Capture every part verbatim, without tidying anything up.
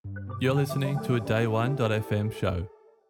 You're listening to a day one dot f m show.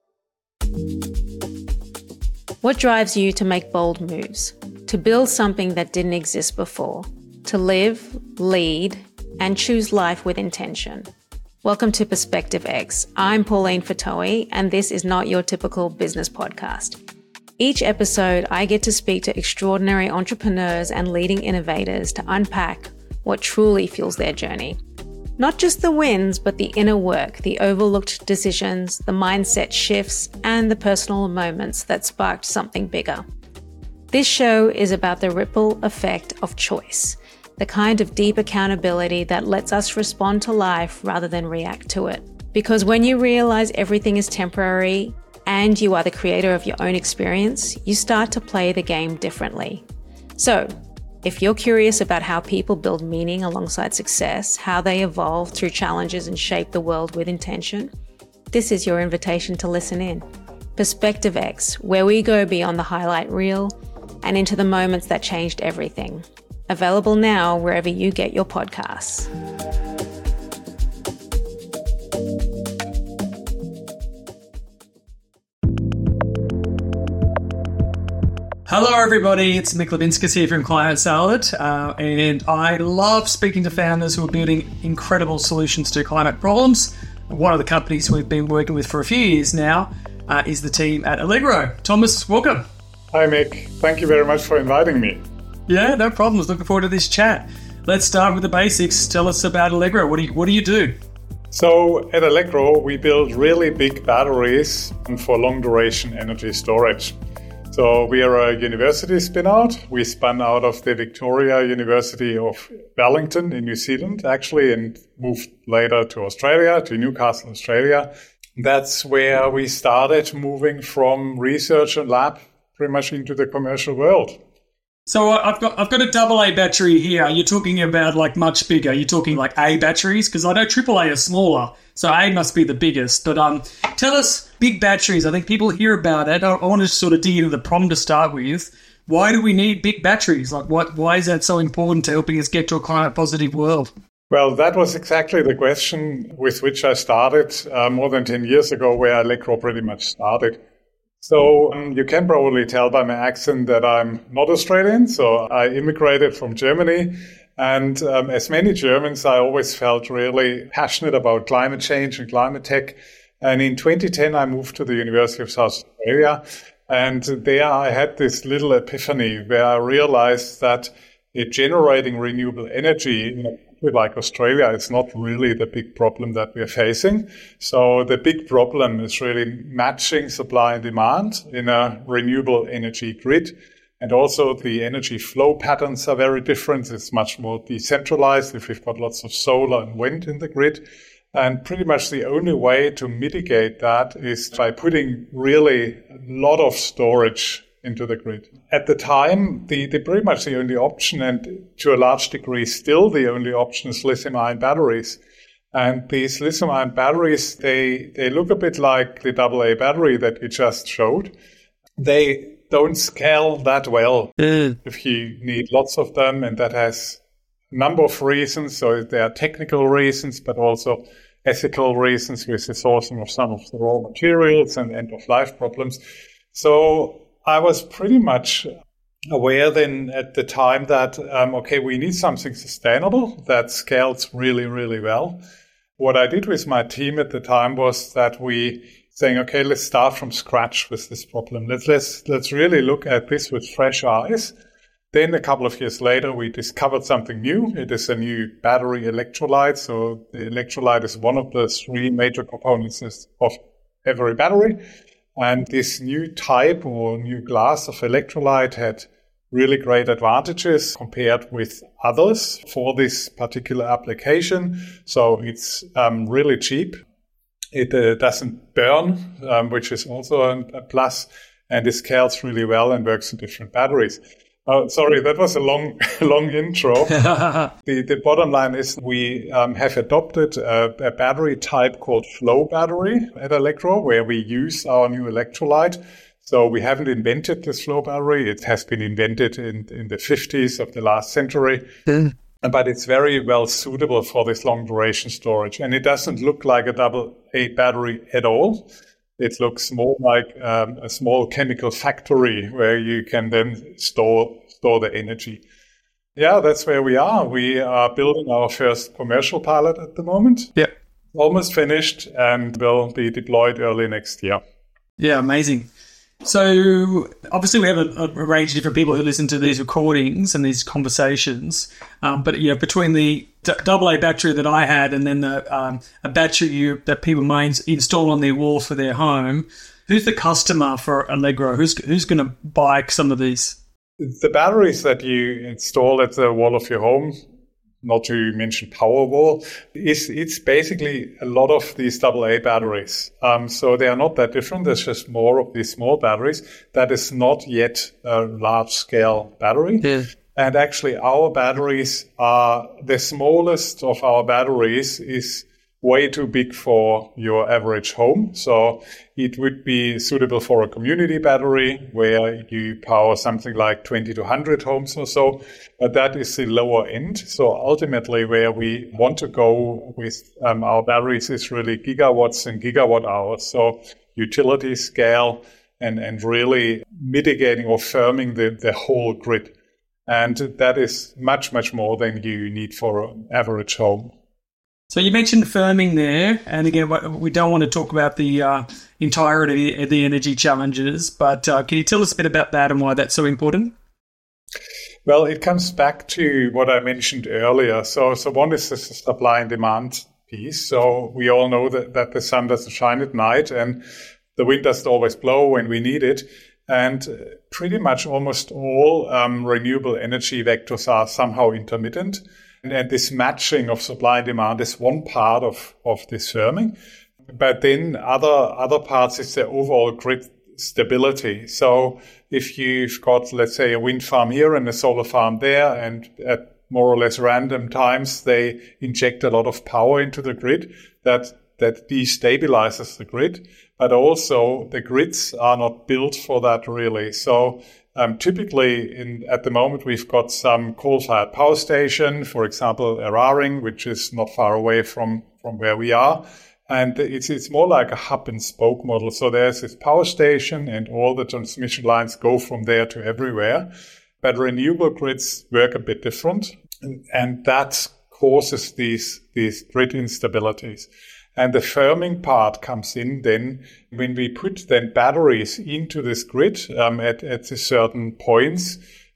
What drives you to make bold moves? To build something that didn't exist before? To live, lead, and choose life with intention? Welcome to Perspective X. I'm Pauline Fatoe, and this is not your typical business podcast. Each episode, I get to speak to extraordinary entrepreneurs and leading innovators to unpack what truly fuels their journey. Not just the wins, but the inner work, the overlooked decisions, the mindset shifts, and the personal moments that sparked something bigger. This show is about the ripple effect of choice, the kind of deep accountability that lets us respond to life rather than react to it. Because when you realize everything is temporary and you are the creator of your own experience, you start to play the game differently. So, if you're curious about how people build meaning alongside success, how they evolve through challenges and shape the world with intention, this is your invitation to listen in. Perspective X, where we go beyond the highlight reel and into the moments that changed everything. Available now wherever you get your podcasts. Hello everybody, it's Mick Levinskas here from Climate Salad, uh, and I love speaking to founders who are building incredible solutions to climate problems. One of the companies we've been working with for a few years now uh, is the team at Allegro. Thomas, welcome. Hi Mick, thank you very much for inviting me. Yeah, no problems. Looking forward to this chat. Let's start with the basics. Tell us about Allegro. What do you, what do you do? So at Allegro, we build really big batteries for long duration energy storage. So we are a university spin-out. We spun out of the Victoria University of Wellington in New Zealand, actually, and moved later to Australia, to Newcastle, Australia. That's where we started moving from research and lab pretty much into the commercial world. So I've got I've got a double A battery here. You're talking about like much bigger. You're talking like A batteries, because I know triple A are smaller, so A must be the biggest. But um, tell us, big batteries. I think people hear about it. I, I want to sort of dig into the problem to start with. Why do we need big batteries? Like, what? Why is that so important to helping us get to a climate positive world? Well, that was exactly the question with which I started uh, more than ten years ago, where Allegro pretty much started. So um, you can probably tell by my accent that I'm not Australian. So I immigrated from Germany. And um, as many Germans, I always felt really passionate about climate change and climate tech. And in twenty ten, I moved to the University of South Australia. And there I had this little epiphany where I realized that generating renewable energy in a like Australia, it's not really the big problem that we're facing. So the big problem is really matching supply and demand in a renewable energy grid. And also the energy flow patterns are very different. It's much more decentralized if we've got lots of solar and wind in the grid. And pretty much the only way to mitigate that is by putting really a lot of storage into the grid. At the time, the, the pretty much the only option, and to a large degree still the only option, is lithium-ion batteries. And these lithium-ion batteries, they, they look a bit like the double A battery that we just showed. They don't scale that well mm. if you need lots of them, and that has a number of reasons. So there are technical reasons, but also ethical reasons with the sourcing of some of the raw materials and end-of-life problems. So I was pretty much aware then at the time that, um, okay, we need something sustainable that scales really, really well. What I did with my team at the time was that we saying, okay, let's start from scratch with this problem. Let's, let's, let's really look at this with fresh eyes. Then a couple of years later, we discovered something new. It is a new battery electrolyte. So the electrolyte is one of the three major components of every battery. And this new type or new class of electrolyte had really great advantages compared with others for this particular application. So it's um, really cheap. It uh, doesn't burn, um, which is also a, a plus, and it scales really well and works in different batteries. Oh, sorry, that was a long, long intro. the, the bottom line is we um, have adopted a, a battery type called flow battery at Allegro, where we use our new electrolyte. So we haven't invented this flow battery. It has been invented in, in the fifties of the last century. Mm. but it's very well suitable for this long duration storage. And it doesn't look like a double A battery at all. It looks more like um, a small chemical factory where you can then store store the energy. Yeah, that's where we are. We are building our first commercial pilot at the moment. Yeah. Almost finished and will be deployed early next year. Yeah, amazing. So obviously we have a, a range of different people who listen to these recordings and these conversations. Um, but, you know, between the d- double A battery that I had and then the, um, a battery you, that people might install on their wall for their home, who's the customer for Allegro? Who's, who's going to buy some of these? The batteries that you install at the wall of your home, not to mention Powerwall, is it's basically a lot of these double A batteries. Um, so they are not that different. There's just more of these small batteries. That is not yet a large-scale battery. Yeah. And actually, our batteries are the smallest of our batteries is way too big for your average home. So it would be suitable for a community battery where you power something like twenty to one hundred homes or so. But that is the lower end. So ultimately where we want to go with um, our batteries is really gigawatts and gigawatt hours. So utility scale and, and really mitigating or firming the, the whole grid. And that is much, much more than you need for an average home. So you mentioned firming there, and again, we don't want to talk about the uh, entirety of the energy challenges, but uh, can you tell us a bit about that and why that's so important? Well, it comes back to what I mentioned earlier. So, so one is the supply and demand piece. So we all know that, that the sun doesn't shine at night and the wind doesn't always blow when we need it. And pretty much almost all um, renewable energy vectors are somehow intermittent. And this matching of supply and demand is one part of, of this firming. But then other other parts is the overall grid stability. So if you've got, let's say, a wind farm here and a solar farm there, and at more or less random times they inject a lot of power into the grid, that that destabilizes the grid. But also the grids are not built for that really. So Um, typically, in, at the moment, we've got some coal-fired power station, for example, Eraring, which is not far away from, from where we are. And it's it's more like a hub-and-spoke model. So there's this power station, and all the transmission lines go from there to everywhere. But renewable grids work a bit different, and, and that causes these these grid instabilities. And the firming part comes in then when we put then batteries into this grid um, at, at certain points,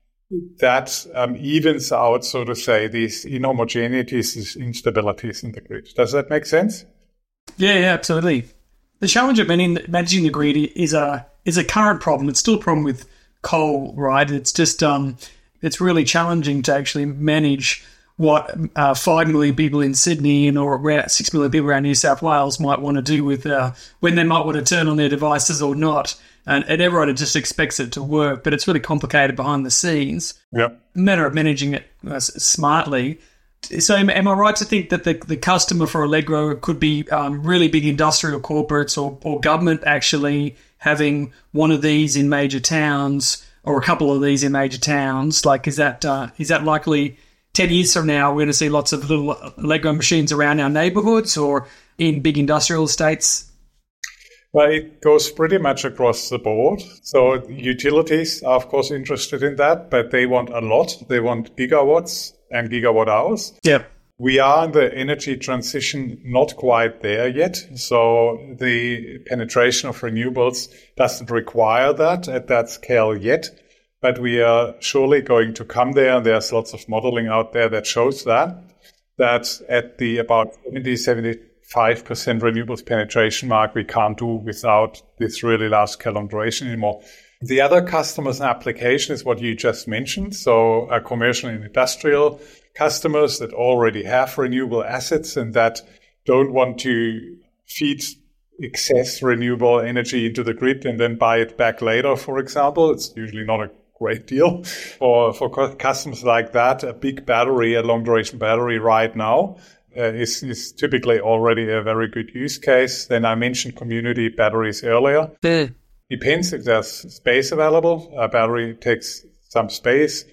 that um, evens out, so to say, these inhomogeneities, these instabilities in the grid. Does that make sense? Yeah, yeah, absolutely. The challenge of managing the grid is a is a current problem. It's still a problem with coal, right? It's just um, it's really challenging to actually manage what uh, five million people in Sydney and or around six million people around New South Wales might want to do with uh, when they might want to turn on their devices or not. And, and everyone just expects it to work, but it's really complicated behind the scenes. Yep. A matter of managing it uh, smartly. So am, am I right to think that the, the customer for Allegro could be um, really big industrial corporates or, or government actually having one of these in major towns or a couple of these in major towns? Like, is that uh, is that likely ten years from now, we're going to see lots of little Allegro machines around our neighborhoods or in big industrial estates? Well, it goes pretty much across the board. So utilities are, of course, interested in that, but they want a lot. They want gigawatts and gigawatt hours. Yep. We are in the energy transition not quite there yet. So the penetration of renewables doesn't require that at that scale yet. But we are surely going to come there. And there's lots of modeling out there that shows that, that at the about seventy, seventy-five percent renewables penetration mark, we can't do without this really large scale on duration anymore. The other customers and application is what you just mentioned. So uh, commercial and industrial customers that already have renewable assets and that don't want to feed excess renewable energy into the grid and then buy it back later, for example. It's usually not a great deal for for customers like that. A big battery, a long duration battery right now uh, is, is typically already a very good use case. Then I mentioned community batteries earlier. Mm. Depends if there's space available. A battery takes some space.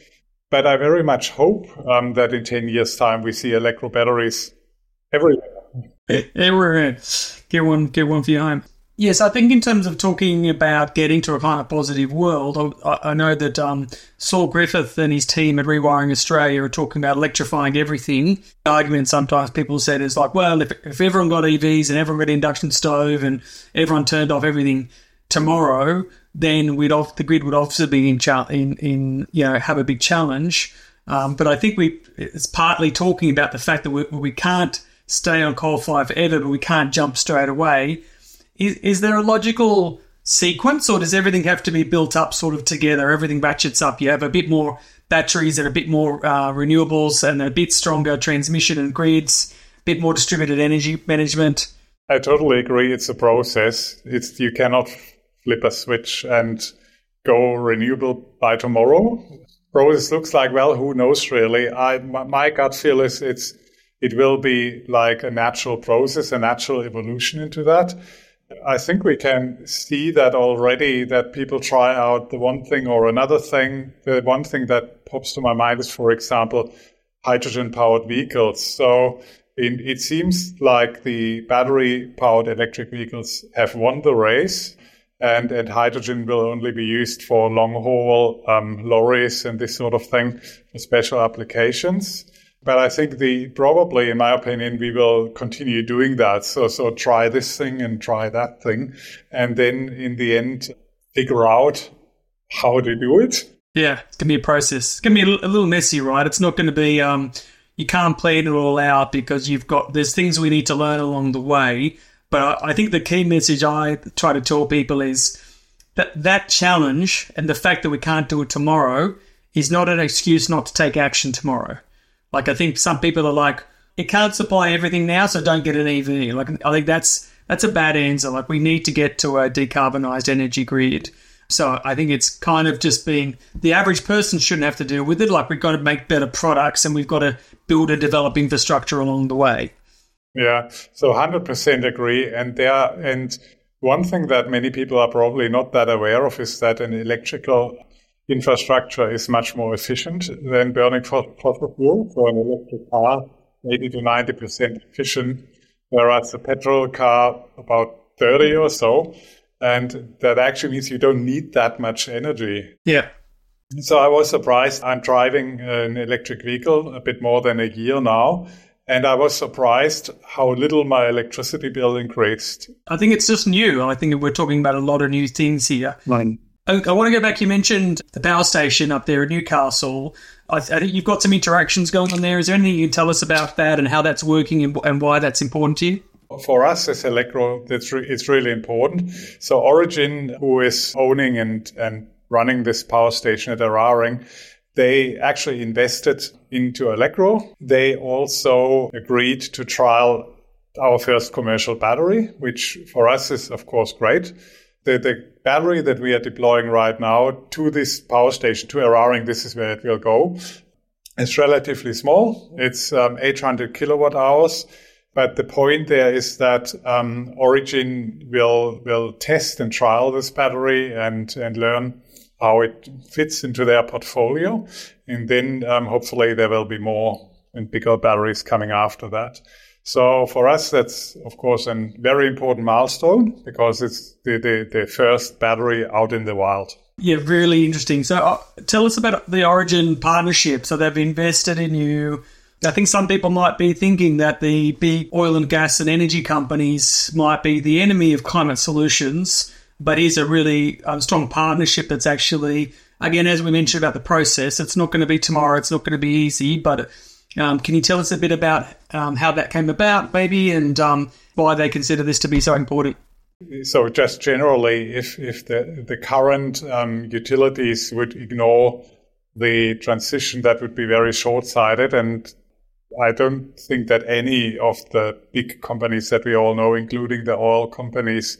But I very much hope um, that in ten years' time we see electro batteries everywhere. Everywhere. Get one, get one for your home. Yes, I think in terms of talking about getting to a kind of positive world, I, I know that um, Saul Griffith and his team at Rewiring Australia are talking about electrifying everything. The argument sometimes people said is like, well, if, if everyone got E Vs and everyone got induction stove and everyone turned off everything tomorrow, then we'd off, the grid would obviously be in, cha- in, in you know, have a big challenge. Um, but I think we it's partly talking about the fact that we, we can't stay on coal-fired forever, but we can't jump straight away. Is, is there a logical sequence, or does everything have to be built up sort of together? Everything ratchets up. You have a bit more batteries and a bit more uh, renewables and a bit stronger transmission and grids, a bit more distributed energy management. I totally agree. It's a process. It's you cannot flip a switch and go renewable by tomorrow. Process looks like, well, who knows really? I my, my gut feel is it's it will be like a natural process, a natural evolution into that. I think we can see that already, that people try out the one thing or another thing. The one thing that pops to my mind is, for example, hydrogen-powered vehicles. So it, it seems like the battery-powered electric vehicles have won the race, and, and hydrogen will only be used for long-haul um, lorries and this sort of thing, for special applications. But I think the probably, in my opinion, we will continue doing that. So, so try this thing and try that thing, and then in the end, figure out how to do it. Yeah, it's gonna be a process. It's gonna be a little messy, right? It's not going to be. Um, you can't plan it all out because you've got there's things we need to learn along the way. But I, I think the key message I try to tell people is that that challenge and the fact that we can't do it tomorrow is not an excuse not to take action tomorrow. Like, I think some people are like, it can't supply everything now, so don't get an E V. Like, I think that's that's a bad answer. Like, we need to get to a decarbonised energy grid. So I think it's kind of just being, the average person shouldn't have to deal with it. Like, we've got to make better products and we've got to build and develop infrastructure along the way. Yeah, so one hundred percent agree. And there, and one thing that many people are probably not that aware of is that an electrical infrastructure is much more efficient than burning fossil fuel. So an electric car, eighty to ninety percent efficient, whereas a petrol car, about thirty or so. And that actually means you don't need that much energy. Yeah. So I was surprised. I'm driving an electric vehicle a bit more than a year now. And I was surprised how little my electricity bill increased. I think it's just new. I think we're talking about a lot of new things here. Right. I, I want to go back. You mentioned the power station up there in Newcastle. I, I think you've got some interactions going on there. Is there anything you can tell us about that and how that's working and, and why that's important to you? For us as Electro, it's, re- it's really important. So Origin, who is owning and, and running this power station at Eraring, they actually invested into Electro. They also agreed to trial our first commercial battery, which for us is, of course, great. The, the battery that we are deploying right now to this power station, to Eraring, this is where it will go. It's relatively small. It's um, eight hundred kilowatt hours. But the point there is that um, Origin will will test and trial this battery and, and learn how it fits into their portfolio. And then um, hopefully there will be more and bigger batteries coming after that. So for us, that's, of course, a very important milestone because it's the, the, the first battery out in the wild. Yeah, really interesting. So uh, tell us about the Origin partnership. So they've invested in you. I think some people might be thinking that the big oil and gas and energy companies might be the enemy of climate solutions, but is a really um, strong partnership that's actually, again, as we mentioned about the process, it's not going to be tomorrow, it's not going to be easy, but um, can you tell us a bit about um, how that came about, maybe, and um, why they consider this to be so important? So just generally, if, if the, the current um, utilities would ignore the transition, that would be very short-sighted, and I don't think that any of the big companies that we all know, including the oil companies,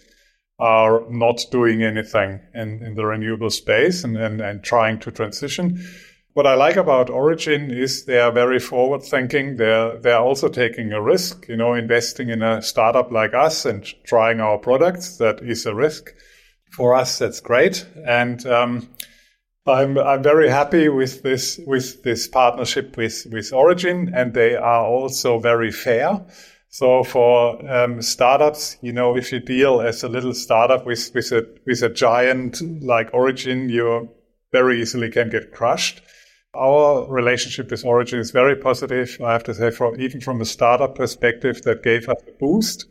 are not doing anything in, in the renewable space and, and, and trying to transition. What I like about Origin is they are very forward-thinking. They're, they're also taking a risk, you know, investing in a startup like us and trying our products. That is a risk. For us, that's great. And um, I'm I'm very happy with this with this partnership with with Origin, and they are also very fair. So for um, startups, you know, if you deal as a little startup with with a with a giant like Origin, you very easily can get crushed. Our relationship with Origin is very positive. I have to say, from even from a startup perspective, that gave us a boost,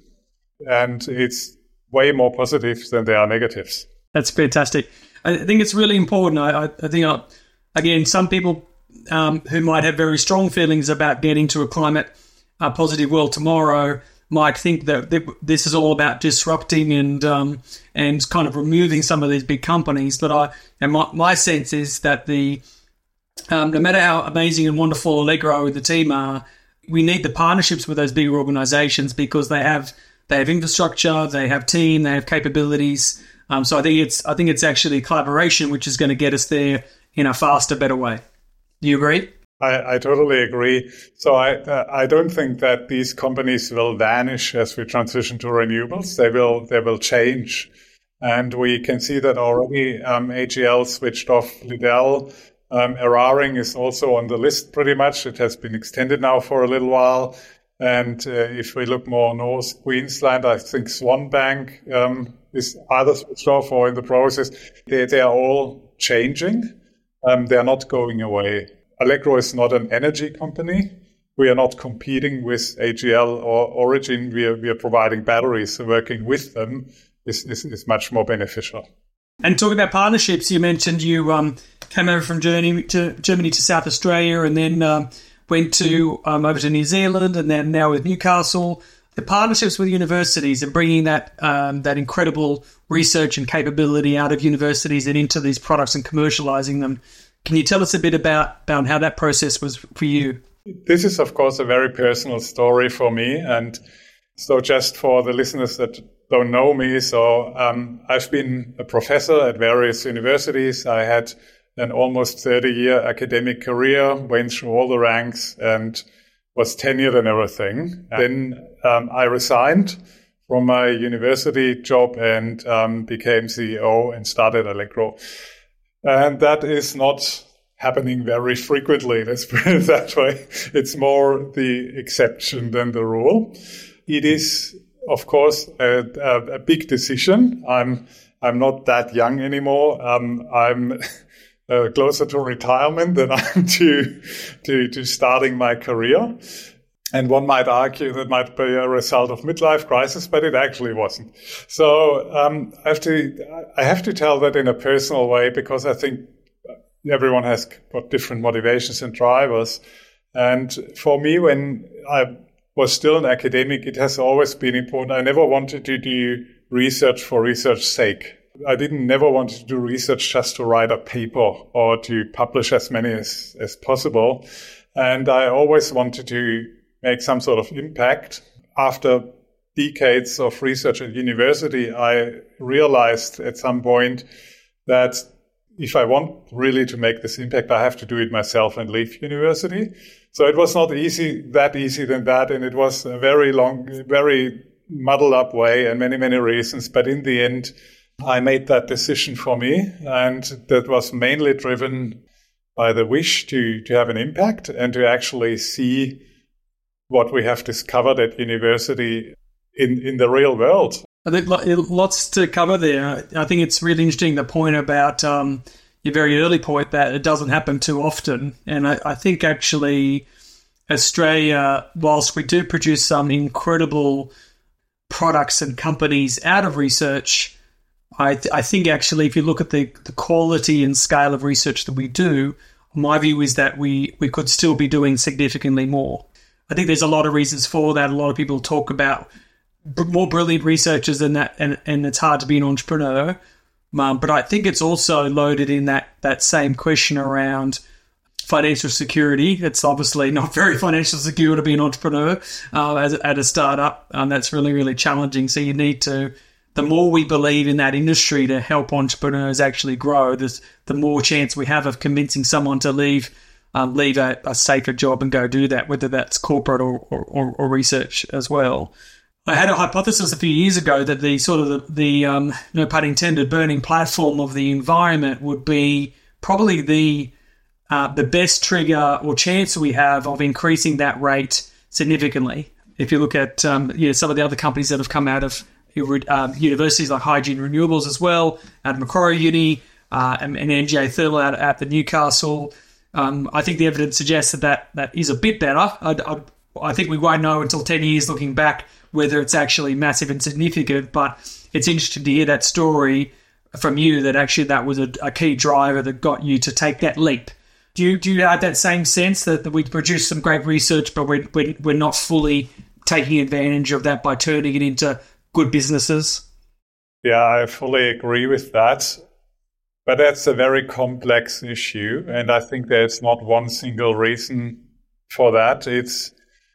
and it's way more positives than there are negatives. That's fantastic. I think it's really important. I, I, I think, I, again, some people um, who might have very strong feelings about getting to a climate uh, positive world tomorrow might think that th- this is all about disrupting and um, and kind of removing some of these big companies. But I, and my, my sense is that the um, no matter how amazing and wonderful Allegro and the team are, we need the partnerships with those bigger organizations because they have they have infrastructure, they have team, they have capabilities. Um, so I think it's I think it's actually collaboration which is going to get us there in a faster, better way. Do you agree? I, I totally agree. So I uh, I don't think that these companies will vanish as we transition to renewables. They will they will change, and we can see that already. Um, A G L switched off Liddell. Um, Eraring is also on the list pretty much. It has been extended now for a little while. And uh, if we look more north, Queensland, I think Swan Bank um, is either switched off or in the process. They, they are all changing. Um, they are not going away. Allegro is not an energy company. We are not competing with A G L or Origin. We are, we are providing batteries. So working with them is, is, is much more beneficial. And talking about partnerships, you mentioned you um, came over from Germany to, Germany to South Australia and then um, went to um, over to New Zealand and then now with Newcastle. The partnerships with universities and bringing that um, that incredible research and capability out of universities and into these products and commercializing them. Can you tell us a bit about, about how that process was for you? This is, of course, a very personal story for me. And so just for the listeners that don't know me, so um, I've been a professor at various universities. I had an almost thirty-year academic career, went through all the ranks and was tenured and everything. And then um, I resigned from my university job and um, became C E O and started Allegro. And that is not happening very frequently, let's put it that way. It's more the exception than the rule. It is, of course, a, a, a big decision. I'm I'm not that young anymore. Um, I'm uh, closer to retirement than I'm to, to to starting my career. And one might argue that might be a result of midlife crisis, but it actually wasn't. So um, I have to I have to tell that in a personal way because I think everyone has got different motivations and drivers. And for me, when I was still an academic, it has always been important. I never wanted to do research for research's sake. I didn't never want to do research just to write a paper or to publish as many as, as possible. And I always wanted to make some sort of impact. After decades of research at university, I realized at some point that if I want really to make this impact, I have to do it myself and leave university. So it was not easy, that easy than that. And it was a very long, very muddled up way and many, many reasons. But in the end, I made that decision for me. And that was mainly driven by the wish to, to have an impact and to actually see what we have discovered at university in, in the real world. I think lots to cover there. I think it's really interesting, the point about um, your very early point that it doesn't happen too often. And I, I think actually Australia, whilst we do produce some incredible products and companies out of research, I, th- I think actually if you look at the, the quality and scale of research that we do, my view is that we, we could still be doing significantly more. I think there's a lot of reasons for that. A lot of people talk about more brilliant researchers than that, and, and it's hard to be an entrepreneur. Um, but I think it's also loaded in that, that same question around financial security. It's obviously not very financial secure to be an entrepreneur uh, as, at a startup. Um, that's really, really challenging. So you need to, the more we believe in that industry to help entrepreneurs actually grow, this, the more chance we have of convincing someone to leave um, leave a, a safer job and go do that, whether that's corporate or, or, or research as well. I had a hypothesis a few years ago that the sort of the, the um, no pun intended, burning platform of the environment would be probably the uh, the best trigger or chance we have of increasing that rate significantly. If you look at um, you know, some of the other companies that have come out of uh, universities like Hygiene Renewables as well, out of Macquarie Uni, uh, and, and N G A Thermal out at the Newcastle, um, I think the evidence suggests that that, that is a bit better. I, I, I think we won't know until ten years looking back whether it's actually massive and significant, but it's interesting to hear that story from you that actually that was a, a key driver that got you to take that leap. Do you do you have that same sense that, that we produced some great research, but we're, we're, we're not fully taking advantage of that by turning it into good businesses? Yeah, I fully agree with that. But that's a very complex issue, and I think there's not one single reason for that. It's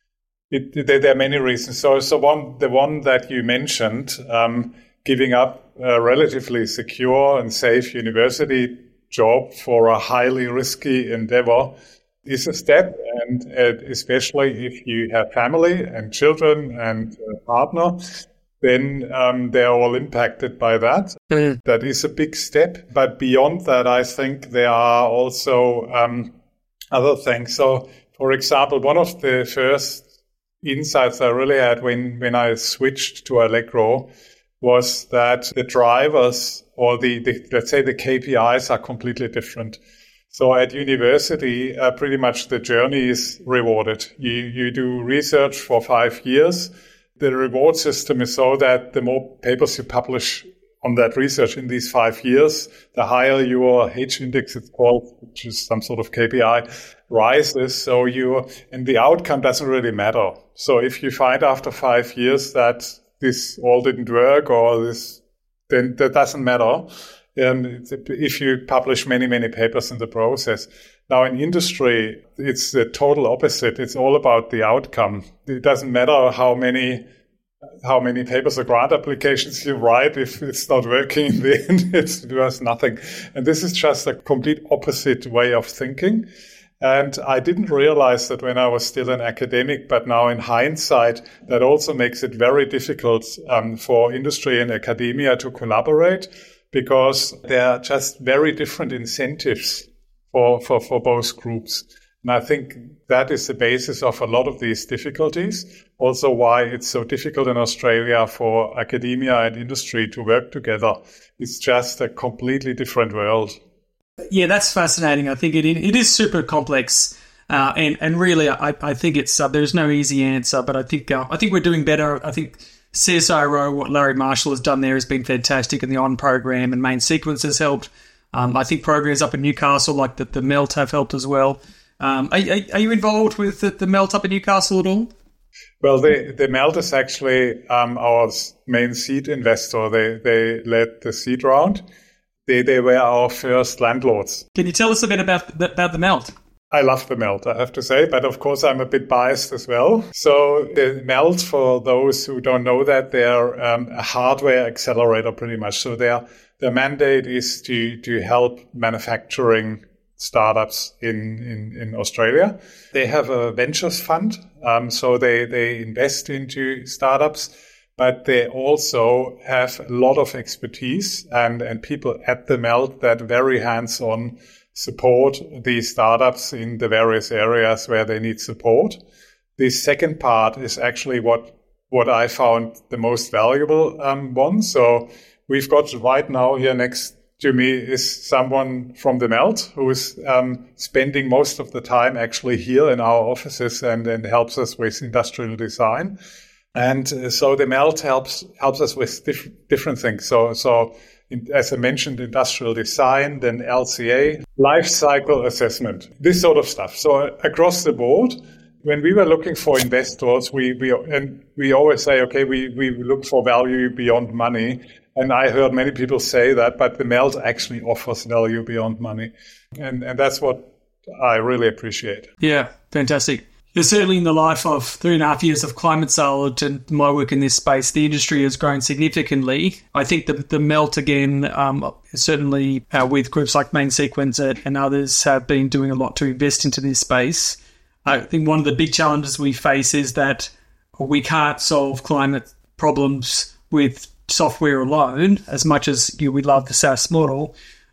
it, there are many reasons. So, so one the one that you mentioned, um, giving up a relatively secure and safe university job for a highly risky endeavor is a step, and uh, especially if you have family and children and a partner, then um, they're all impacted by that. Mm. That is a big step. But beyond that, I think there are also um, other things. So, for example, one of the first insights I really had when, when I switched to Allegro was that the drivers or the, the let's say the K P Is are completely different. So at university, uh, pretty much the journey is rewarded. You, you do research for five years. The reward system is so that the more papers you publish on that research in these five years, the higher your H index, it's called, which is some sort of K P I, rises. So you, and the outcome doesn't really matter. So if you find after five years that this all didn't work or this, then that doesn't matter. Um, if you publish many, many papers in the process. Now in industry, it's the total opposite. It's all about the outcome. It doesn't matter how many how many papers or grant applications you write. If it's not working in the end, it's worth nothing. And this is just a complete opposite way of thinking. And I didn't realize that when I was still an academic, but now in hindsight, that also makes it very difficult um, for industry and academia to collaborate, because there are just very different incentives for, for, for both groups. And I think that is the basis of a lot of these difficulties. Also why it's so difficult in Australia for academia and industry to work together. It's just a completely different world. Yeah, that's fascinating. I think it it is super complex. Uh, and, and really, I, I think it's uh, there's no easy answer, but I think uh, I think we're doing better. I think C S I R O, what Larry Marshall has done there has been fantastic, and the ON program and Main Sequence has helped. Um, I think programs up in Newcastle, like the, the MELT, have helped as well. Um, are, are you involved with the, the MELT up in Newcastle at all? Well, the, the MELT is actually um, our main seed investor. They they led the seed round. They they were our first landlords. Can you tell us a bit about the, about the MELT? I love the MELT, I have to say, but of course I'm a bit biased as well. So the MELT, for those who don't know that, they're um, a hardware accelerator pretty much. So their their mandate is to to help manufacturing startups in, in, in Australia. They have a ventures fund, um, so they, they invest into startups, but they also have a lot of expertise and, and people at the MELT that very hands-on support these startups in the various areas where they need support. The second part is actually what what I found the most valuable um, one. So we've got right now here next to me is someone from the MELT who is um, spending most of the time actually here in our offices and, and helps us with industrial design. And uh, so the MELT helps helps us with diff- different things. So so. As I mentioned, industrial design, then L C A, life cycle assessment, this sort of stuff. So across the board, when we were looking for investors, we we and we always say, okay, we, we look for value beyond money. And I heard many people say that, but the MELT actually offers value beyond money. And and that's what I really appreciate. Yeah, fantastic. There's certainly in the life of three and a half years of Climate Salad and my work in this space, the industry has grown significantly. I think the, the MELT, again, um, certainly uh, with groups like Main Sequence and others have been doing a lot to invest into this space. I think one of the big challenges we face is that we can't solve climate problems with software alone, as much as you know, we love the SaaS model.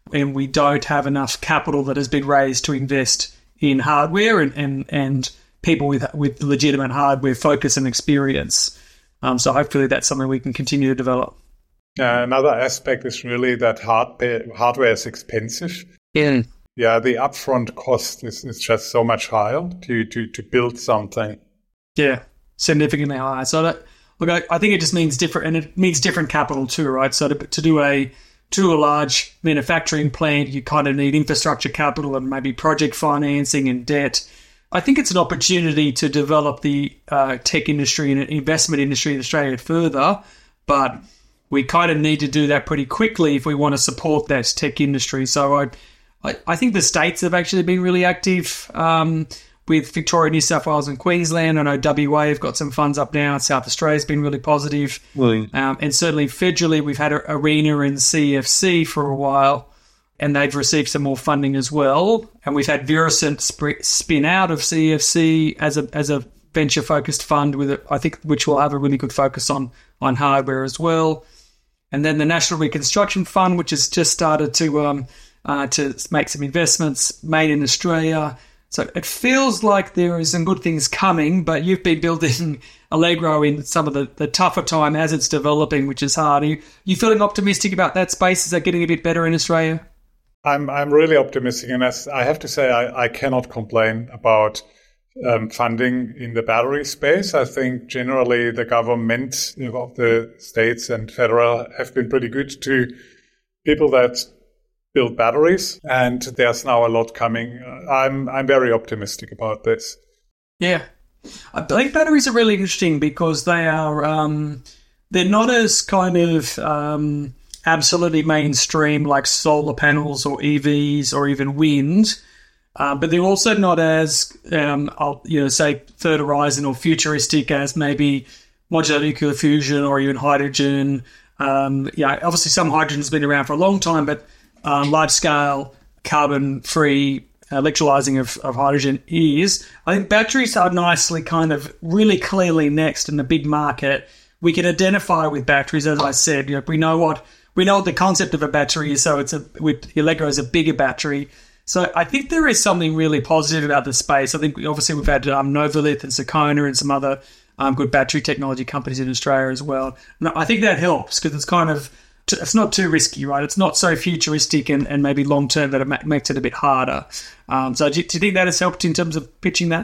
and we don't have enough capital that has been raised to invest in hardware and, and, and people with with legitimate hardware focus and experience. Um, so hopefully that's something we can continue to develop. Uh, another aspect is really that hardware, hardware is expensive. Yeah. Yeah, the upfront cost is, is just so much higher to, to, to build something. Yeah, significantly higher. So that, look, I, I think it just means different, and it means different capital too, right? So to, to do a to do a large manufacturing plant, you kind of need infrastructure capital and maybe project financing and debt. I think it's an opportunity to develop the uh, tech industry and investment industry in Australia further, but we kind of need to do that pretty quickly if we want to support that tech industry. So I, I, I think the states have actually been really active um, with Victoria, New South Wales and Queensland. I know W A have got some funds up now. South Australia's been really positive. Really? Um, and certainly federally, we've had a, ARENA and C F C for a while, and they've received some more funding as well. And we've had Virusent sp- spin out of C F C as a as a venture-focused fund with it, I think, which will have a really good focus on on hardware as well. And then the National Reconstruction Fund, which has just started to um, uh, to make some investments made in Australia. So it feels like there is some good things coming, but you've been building Allegro in some of the, the tougher time as it's developing, which is hard. Are you, you feeling optimistic about that space? Is that getting a bit better in Australia? I'm I'm really optimistic, and as I have to say, I, I cannot complain about um, funding in the battery space. I think generally the government of the states and federal have been pretty good to people that build batteries, and there's now a lot coming. I'm I'm very optimistic about this. Yeah, I think batteries are really interesting because they are um, they're not as kind of um, absolutely mainstream like solar panels or E Vs or even wind, uh, but they're also not as um, I'll, you know say third horizon or futuristic as maybe modular nuclear fusion or even hydrogen. Um, yeah, obviously some hydrogen's been around for a long time, but Um, large-scale carbon-free electrolyzing of, of hydrogen is. I think batteries are nicely kind of really clearly next in the big market. We can identify with batteries, as I said. You know, we know what we know what the concept of a battery is. So it's a with Allegro is a bigger battery. So I think there is something really positive about the space. I think obviously we've had um, Novolith and Sakona and some other um, good battery technology companies in Australia as well. And I think that helps because it's kind of it's not too risky, right? It's not so futuristic and, and maybe long-term that it makes it a bit harder. Um, so do you, do you think that has helped in terms of pitching that?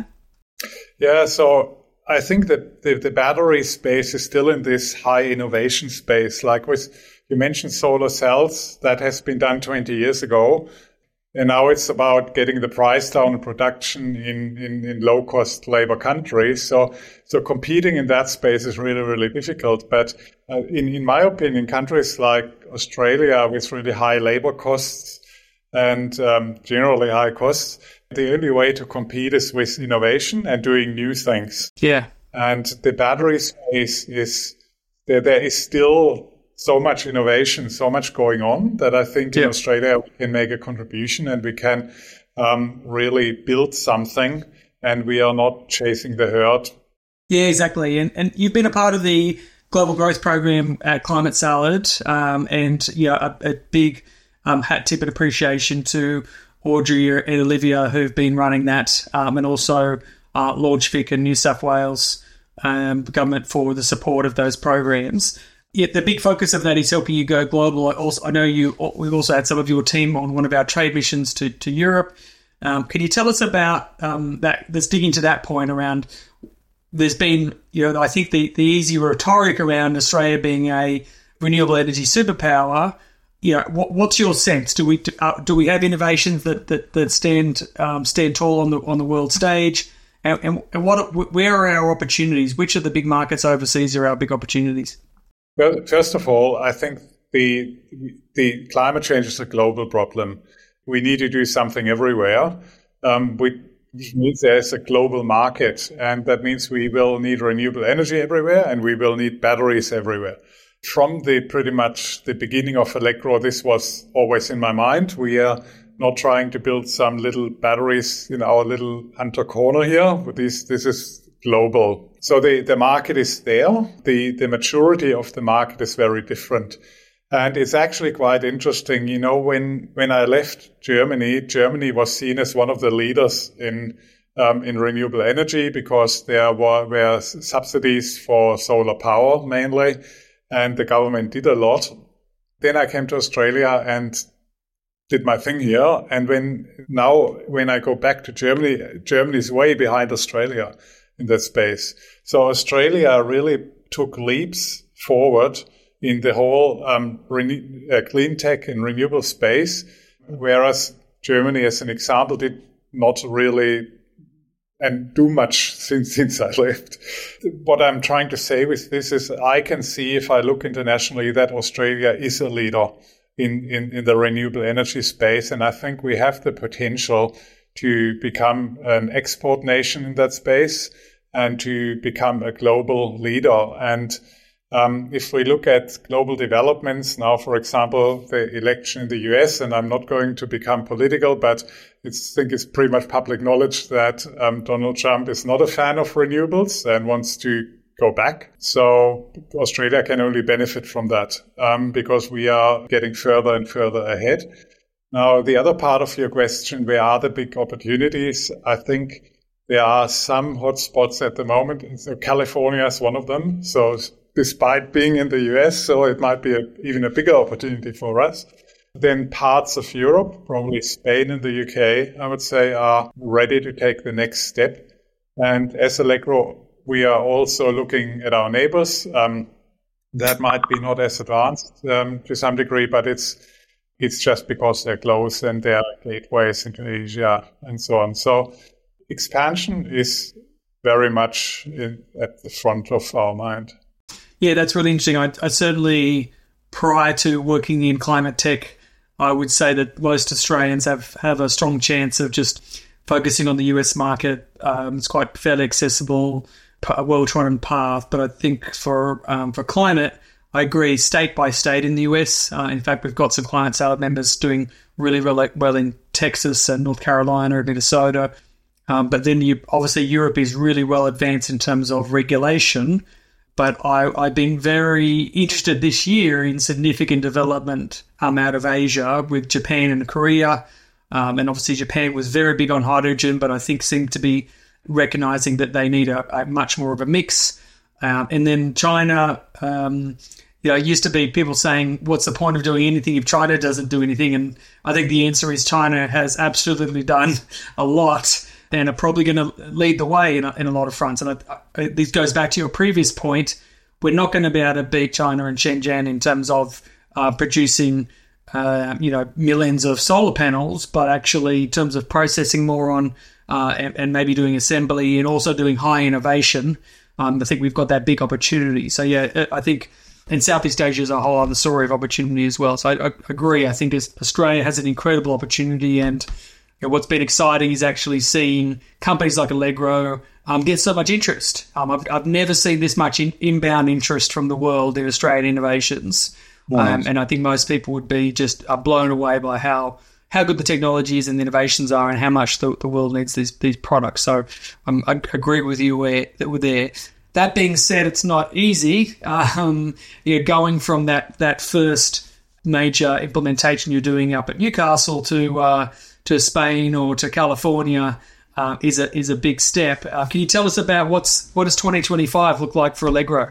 Yeah, so I think that the, the battery space is still in this high innovation space. Like with, you mentioned solar cells, that has been done twenty years ago. And now it's about getting the price down in production in, in, in low-cost labor countries. So, so competing in that space is really, really difficult. But uh, in, in my opinion, countries like Australia with really high labor costs and um, generally high costs, the only way to compete is with innovation and doing new things. Yeah. And the battery space is, there, there is still so much innovation, so much going on that I think in yeah. Australia we can make a contribution and we can um, really build something and we are not chasing the herd. Yeah, exactly. And and you've been a part of the Global Growth Program at Climate Salad um, and yeah, a, a big um, hat tip and appreciation to Audrey and Olivia who've been running that um, and also uh, LaunchVic and New South Wales um, government for the support of those programs. Yeah, the big focus of that is helping you go global. I also, I know you. We've also had some of your team on one of our trade missions to to Europe. Um, can you tell us about um, that? Let's dig into that point around. There's been, you know, I think the the easy rhetoric around Australia being a renewable energy superpower. You know, what, what's your sense? Do we uh, do we have innovations that that that stand um, stand tall on the on the world stage? And, and, and what where are our opportunities? Which of the big markets overseas are our big opportunities? Well, first of all, I think the the climate change is a global problem. We need to do something everywhere. Um, we means there's a global market, and that means we will need renewable energy everywhere, and we will need batteries everywhere. From the pretty much the beginning of Allegro, this was always in my mind. We are not trying to build some little batteries in our little Hunter corner here. This this is global. So the, the market is there. The, the maturity of the market is very different. And it's actually quite interesting. You know, when, when I left Germany, Germany was seen as one of the leaders in um, in renewable energy because there were, were subsidies for solar power mainly, and the government did a lot. Then I came to Australia and did my thing here. And when now when I go back to Germany, Germany is way behind Australia in that space. So Australia really took leaps forward in the whole um, renew- uh, clean tech and renewable space, whereas Germany, as an example, did not really and do much since since I left. What I'm trying to say with this is I can see, if I look internationally, that Australia is a leader in, in, in the renewable energy space, and I think we have the potential to become an export nation in that space and to become a global leader. And Um, if we look at global developments now, for example, the election in the U S, and I'm not going to become political, but it's, I think it's pretty much public knowledge that um, Donald Trump is not a fan of renewables and wants to go back. So Australia can only benefit from that um, because we are getting further and further ahead. Now, the other part of your question, where are the big opportunities? I think there are some hotspots at the moment. So California is one of them. So despite being in the U S, so it might be a, even a bigger opportunity for us. Then parts of Europe, probably Spain and the U K, I would say, are ready to take the next step. And as Allegro, we are also looking at our neighbors. Um, that might be not as advanced um, to some degree, but it's it's just because they're close and they're gateways into Asia and so on. So expansion is very much in, at the front of our mind. Yeah, that's really interesting. I, I certainly, prior to working in climate tech, I would say that most Australians have, have a strong chance of just focusing on the U S market. Um, it's quite fairly accessible, a well-trodden path. But I think for um, for climate, I agree, state by state in the U S. Uh, in fact, we've got some client sales members doing really, really well in Texas and North Carolina and Minnesota. Um, but then you, obviously Europe is really well advanced in terms of regulation. But I, I've been very interested this year in significant development um, out of Asia with Japan and Korea. Um, and obviously Japan was very big on hydrogen, but I think seemed to be recognizing that they need a, a much more of a mix. Um, and then China, um, you know, it used to be people saying, what's the point of doing anything if China doesn't do anything? And I think the answer is China has absolutely done a lot and are probably going to lead the way in a, in a lot of fronts. And I, I, this goes back to your previous point. We're not going to be able to beat China and Shenzhen in terms of uh, producing, uh, you know, millions of solar panels, but actually in terms of processing more on uh, and, and maybe doing assembly and also doing high innovation. Um, I think we've got that big opportunity. So, yeah, I think in Southeast Asia is a whole other story of opportunity as well. So I, I agree. I think Australia has an incredible opportunity, and you know, what's been exciting is actually seeing companies like Allegro um, get so much interest. Um, I've, I've never seen this much in, inbound interest from the world in Australian innovations. Nice. Um, and I think most people would be just uh, blown away by how, how good the technologies and the innovations are and how much the, the world needs these these products. So um, I agree with you where, that we're there. That being said, it's not easy. Um, you know, going from that, that first major implementation you're doing up at Newcastle to... Uh, to Spain or to California uh, is a is a big step. Uh, can you tell us about what's what does twenty twenty-five look like for Allegro?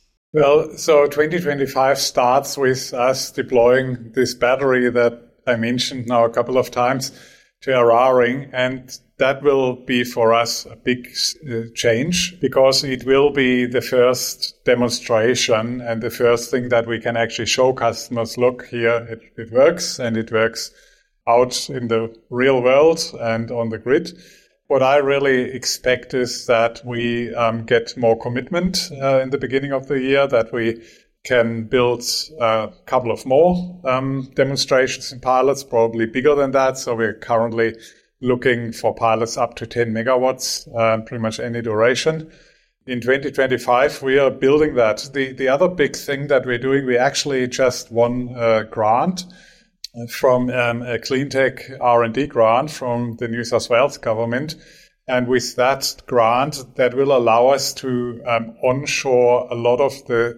Well, so twenty twenty-five starts with us deploying this battery that I mentioned now a couple of times to Eraring, and that will be for us a big uh, change because it will be the first demonstration and the first thing that we can actually show customers, look here, it, it works, and it works out in the real world and on the grid. What I really expect is that we um, get more commitment uh, in the beginning of the year, that we can build a couple of more um, demonstrations and pilots, probably bigger than that. So we're currently looking for pilots up to ten megawatts, uh, pretty much any duration. In twenty twenty-five, we are building that. The, the other big thing that we're doing, we actually just won a grant from um, a clean tech R and D grant from the New South Wales government. And with that grant, that will allow us to um, onshore a lot of the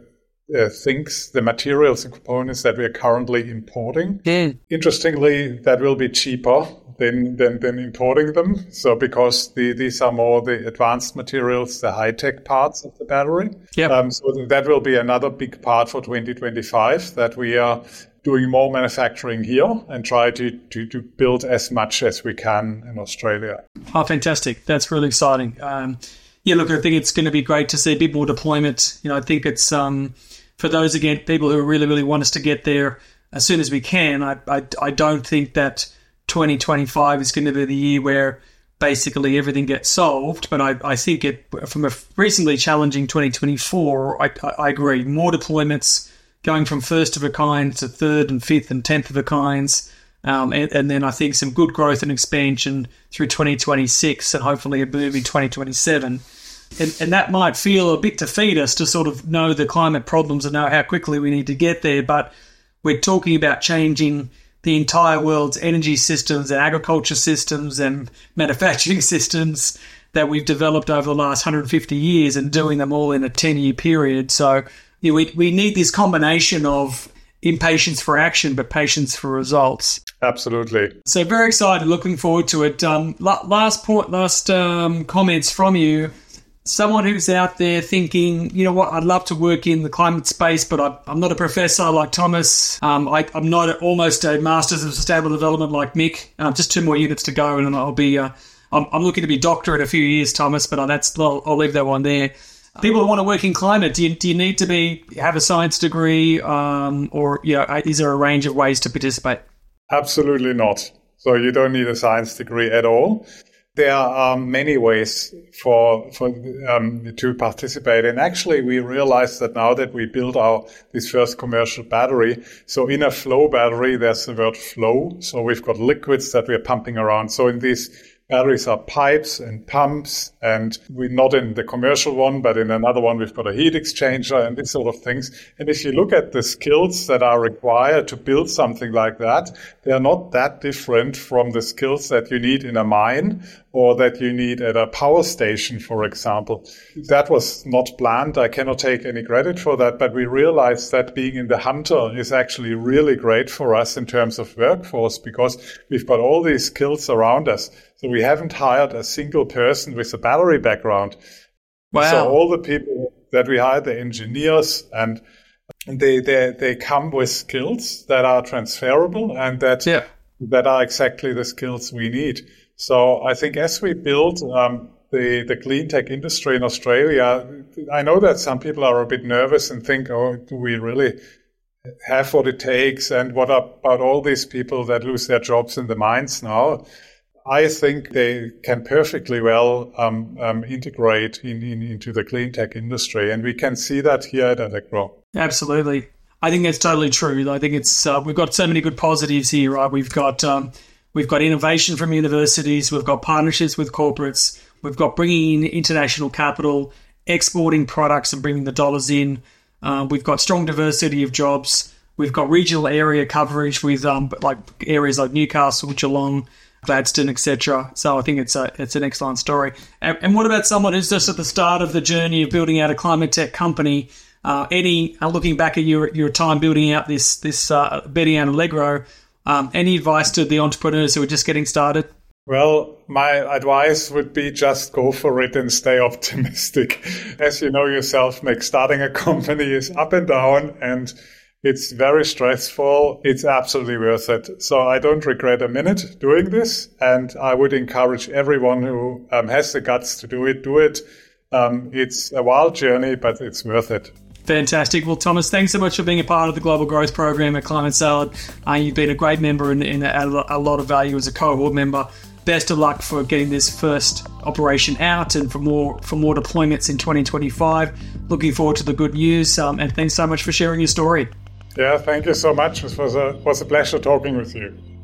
uh, things, the materials and components that we are currently importing. Yeah. Interestingly, that will be cheaper than, than, than importing them. So because the, these are more the advanced materials, the high-tech parts of the battery. Yep. Um, so that will be another big part for twenty twenty-five, that we are doing more manufacturing here and try to, to, to build as much as we can in Australia. Oh, fantastic. That's really exciting. Um, yeah, look, I think it's going to be great to see a bit more deployment. You know, I think it's, um, for those, again, people who really, really want us to get there as soon as we can, I, I, I don't think that twenty twenty-five is going to be the year where basically everything gets solved. But I, I think it, from a reasonably challenging twenty twenty-four, I, I, I agree. More deployments, going from first of a kind to third and fifth and tenth of a kinds. Um, and, and then I think some good growth and expansion through twenty twenty-six and hopefully a boom in twenty twenty-seven. And, and that might feel a bit defeat us to sort of know the climate problems and know how quickly we need to get there. But we're talking about changing the entire world's energy systems and agriculture systems and manufacturing systems that we've developed over the last one hundred fifty years and doing them all in a ten-year period. So yeah, we we need this combination of impatience for action, but patience for results. Absolutely. So very excited, looking forward to it. Um, last point, last um, comments from you. Someone who's out there thinking, you know what, I'd love to work in the climate space, but I, I'm not a professor like Thomas. Um, I, I'm not a, almost a Masters of Sustainable Development like Mick. Um, just two more units to go, and then I'll be. Uh, I'm, I'm looking to be doctor in a few years, Thomas. But that's I'll, I'll leave that one there. People who want to work in climate, do you, do you need to be have a science degree, um, or you know, is there a range of ways to participate? Absolutely not. So you don't need a science degree at all. There are many ways for for um, to participate, and actually we realized that now that we built our this first commercial battery. So in a flow battery, there's the word flow. So we've got liquids that we're pumping around. So in these batteries are pipes and pumps, and we're not in the commercial one, but in another one we've got a heat exchanger and these sort of things. And if you look at the skills that are required to build something like that, they're not that different from the skills that you need in a mine or that you need at a power station, for example. That was not planned. I cannot take any credit for that, but we realized that being in the Hunter is actually really great for us in terms of workforce because we've got all these skills around us. So we haven't hired a single person with a battery background. Wow. So all the people that we hired, the engineers, and they they they come with skills that are transferable and that yeah. that are exactly the skills we need. So I think as we build um, the the clean tech industry in Australia, I know that some people are a bit nervous and think, oh, do we really have what it takes? And what about all these people that lose their jobs in the mines now? I think they can perfectly well um, um, integrate in, in, into the clean tech industry, and we can see that here at Allegro. Absolutely. I think that's totally true. I think it's uh, we've got so many good positives here, right? We've got um, we've got innovation from universities, we've got partnerships with corporates, we've got bringing in international capital, exporting products and bringing the dollars in. Uh, we've got strong diversity of jobs. We've got regional area coverage with um, like areas like Newcastle, Geelong, Gladstone, et cetera. So I think it's a it's an excellent story. And, and what about someone who's just at the start of the journey of building out a climate tech company? Uh, any uh, looking back at your your time building out this this uh, Betty Ann Allegro, um, any advice to the entrepreneurs who are just getting started? Well, my advice would be just go for it and stay optimistic. As you know yourself, Mick, starting a company is up and down, and it's very stressful. It's absolutely worth it. So I don't regret a minute doing this. And I would encourage everyone who um, has the guts to do it, do it. Um, it's a wild journey, but it's worth it. Fantastic. Well, Thomas, thanks so much for being a part of the Global Growth Program at Climate Salad. Uh, you've been a great member and, and a lot of value as a cohort member. Best of luck for getting this first operation out and for more for more deployments in twenty twenty-five. Looking forward to the good news. Um, and thanks so much for sharing your story. Yeah, thank you so much. It was a, was a pleasure talking with you.